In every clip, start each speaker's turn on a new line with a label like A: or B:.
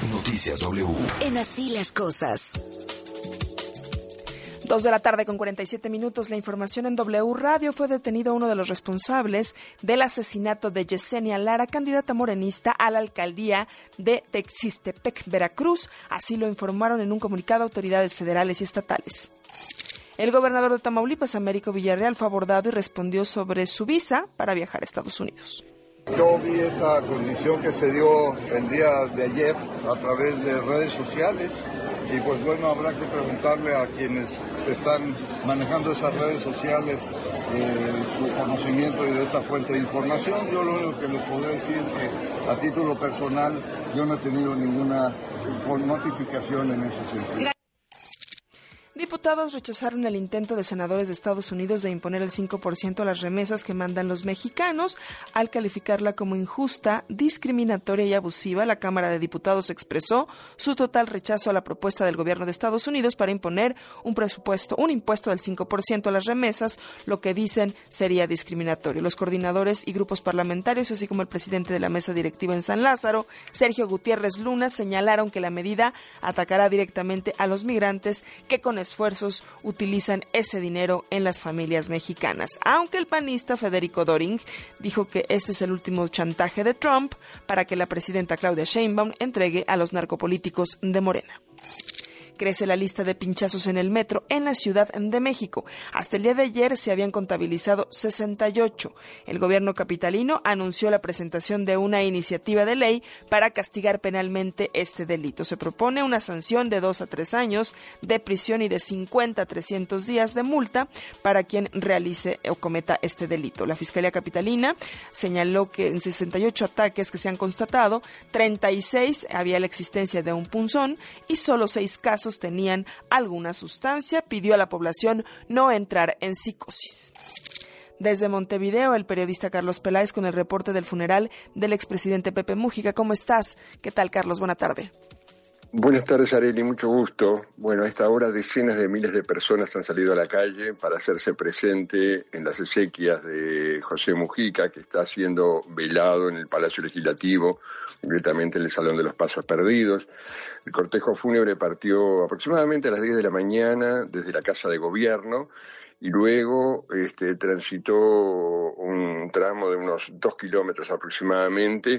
A: Noticias W.
B: En Así las Cosas.
C: 2:47 p.m. La información en W Radio. Fue detenido uno de los responsables del asesinato de Yesenia Lara, candidata morenista a la alcaldía de Texistepec, Veracruz. Así lo informaron en un comunicado autoridades federales y estatales. El gobernador de Tamaulipas, Américo Villarreal, fue abordado y respondió sobre su visa para viajar a Estados Unidos.
D: Yo vi esta condición que se dio el día de ayer a través de redes sociales y pues bueno, habrá que preguntarle a quienes están manejando esas redes sociales su conocimiento y de esta fuente de información. Yo lo único que les podré decir es que a título personal yo no he tenido ninguna notificación en ese sentido.
C: Diputados rechazaron el intento de senadores de Estados Unidos de imponer el 5% a las remesas que mandan los mexicanos. Al calificarla como injusta, discriminatoria y abusiva, la Cámara de Diputados expresó su total rechazo a la propuesta del gobierno de Estados Unidos para imponer un impuesto del 5% a las remesas, lo que dicen sería discriminatorio. Los coordinadores y grupos parlamentarios, así como el presidente de la mesa directiva en San Lázaro, Sergio Gutiérrez Luna, señalaron que la medida atacará directamente a los migrantes que con esfuerzos utilizan ese dinero en las familias mexicanas. Aunque el panista Federico Doring dijo que este es el último chantaje de Trump para que la presidenta Claudia Sheinbaum entregue a los narcopolíticos de Morena. Crece la lista de pinchazos en el metro en la Ciudad de México. Hasta el día de ayer se habían contabilizado 68. El gobierno capitalino anunció la presentación de una iniciativa de ley para castigar penalmente este delito. Se propone una sanción de 2 a 3 años de prisión y de 50 a 300 días de multa para quien realice o cometa este delito. La Fiscalía Capitalina señaló que en 68 ataques que se han constatado, 36 había la existencia de un punzón y solo 6 casos tenían alguna sustancia. Pidió a la población no entrar en psicosis. Desde Montevideo, el periodista Carlos Peláez con el reporte del funeral del expresidente Pepe Mújica. ¿Cómo estás? ¿Qué tal, Carlos? Buena tarde.
E: Buenas tardes, Arely, mucho gusto. Bueno, a esta hora decenas de miles de personas han salido a la calle para hacerse presente en las exequias de José Mújica, que está siendo velado en el Palacio Legislativo, concretamente en el Salón de los Pasos Perdidos. El cortejo fúnebre partió aproximadamente a las 10 de la mañana desde la Casa de Gobierno y luego transitó un tramo de unos 2 kilómetros aproximadamente,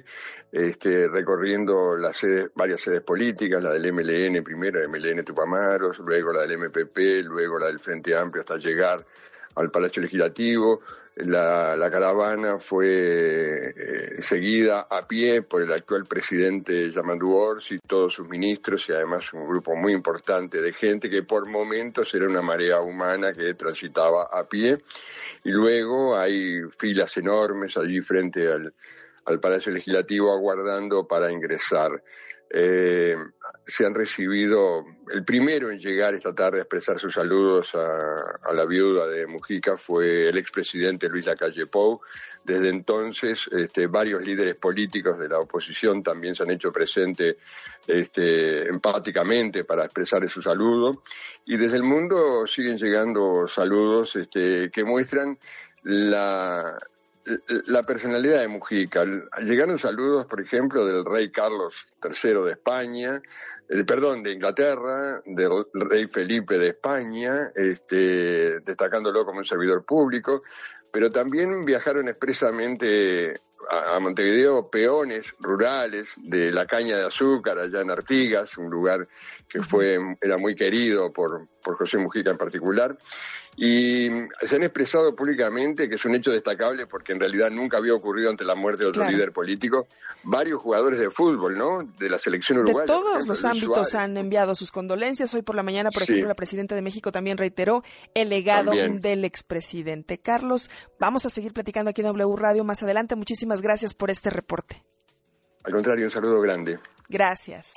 E: recorriendo varias sedes políticas, la del MLN primero, la MLN Tupamaros, luego la del MPP, luego la del Frente Amplio hasta llegar al Palacio Legislativo. La caravana fue seguida a pie por el actual presidente Yamandu Orsi y todos sus ministros y además un grupo muy importante de gente que por momentos era una marea humana que transitaba a pie. Y luego hay filas enormes allí frente al Palacio Legislativo aguardando para ingresar. Se han recibido, el primero en llegar esta tarde a expresar sus saludos a la viuda de Mújica fue el expresidente Luis Lacalle Pou. Desde entonces, varios líderes políticos de la oposición también se han hecho presente empáticamente para expresar su saludo. Y desde el mundo siguen llegando saludos que muestran la personalidad de Mújica. Llegaron saludos, por ejemplo, del rey Carlos III de España, de Inglaterra, del rey Felipe de España, destacándolo como un servidor público, pero también viajaron expresamente a Montevideo peones rurales de la caña de azúcar allá en Artigas, un lugar que era muy querido por José Mújica en particular, y se han expresado públicamente que es un hecho destacable porque en realidad nunca había ocurrido ante la muerte de otro líder político. Varios jugadores de fútbol, ¿no?, de la selección uruguaya.
C: De todos los ámbitos han enviado sus condolencias. Hoy por la mañana, por ejemplo, la presidenta de México también reiteró el legado del expresidente. Carlos, vamos a seguir platicando aquí en W Radio más adelante. Muchísimas gracias por este reporte.
E: Al contrario, un saludo grande.
C: Gracias.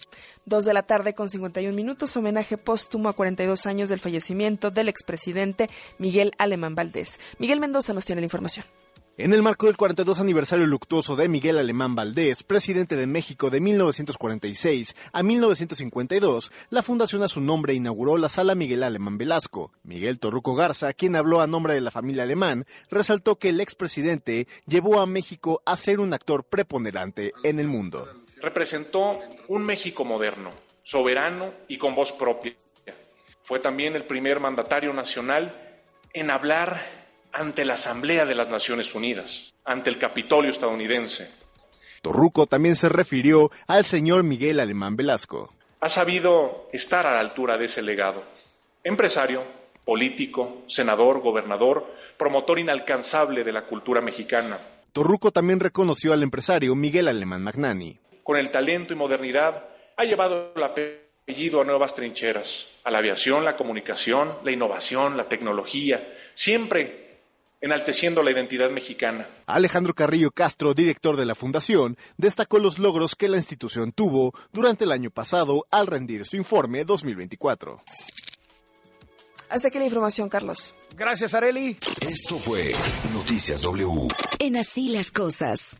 C: 2:51 p.m, homenaje póstumo a 42 años del fallecimiento del expresidente Miguel Alemán Valdés. Miguel Mendoza nos tiene la información.
F: En el marco del 42 aniversario luctuoso de Miguel Alemán Valdés, presidente de México de 1946 a 1952, la fundación a su nombre inauguró la Sala Miguel Alemán Velasco. Miguel Torruco Garza, quien habló a nombre de la familia Alemán, resaltó que el expresidente llevó a México a ser un actor preponderante en el mundo.
A: representó un México moderno, soberano y con voz propia. Fue también el primer mandatario nacional en hablar ante la Asamblea de las Naciones Unidas, ante el Capitolio estadounidense.
F: Torruco también se refirió al señor Miguel Alemán Velasco.
A: Ha sabido estar a la altura de ese legado. Empresario, político, senador, gobernador, promotor inalcanzable de la cultura mexicana.
F: Torruco también reconoció al empresario Miguel Alemán Magnani.
A: Con el talento y modernidad ha llevado el apellido a nuevas trincheras, a la aviación, la comunicación, la innovación, la tecnología, siempre enalteciendo la identidad mexicana.
F: Alejandro Carrillo Castro, director de la Fundación, destacó los logros que la institución tuvo durante el año pasado al rendir su informe 2024.
C: Hasta aquí la información, Carlos.
F: Gracias, Arely.
B: Esto fue Noticias W. En Así las Cosas.